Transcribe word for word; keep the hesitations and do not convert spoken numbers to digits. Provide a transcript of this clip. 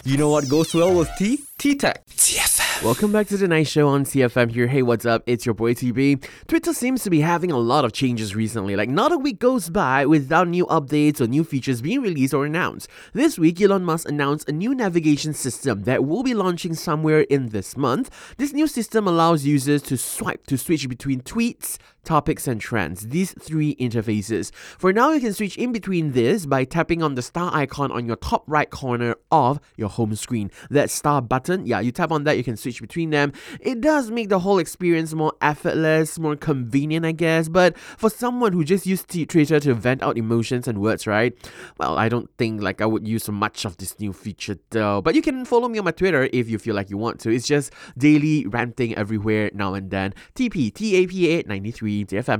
You know what goes well with tea? Tea Tech. T F M. Welcome back to the Night Show on C F M here. Hey, what's up? It's your boy T B. Twitter seems to be having a lot of changes recently. Like, not a week goes by without new updates or new features being released or announced. This week, Elon Musk announced a new navigation system that will be launching somewhere in this month. This new system allows users to swipe to switch between tweets, topics, and trends. These three interfaces. For now, you can switch in between this by tapping on the star icon on your top right corner of your home screen. That star button, yeah, you tap on that, you can switch between them. It does make the whole experience more effortless, more convenient, I guess, but for someone who just used t- Twitter to vent out emotions and words, right? Well, I don't think like I would use so much of this new feature though. But you can follow me on my Twitter if you feel like you want to. It's just daily ranting everywhere now and then. T P, T A P A ninety-three, T F M.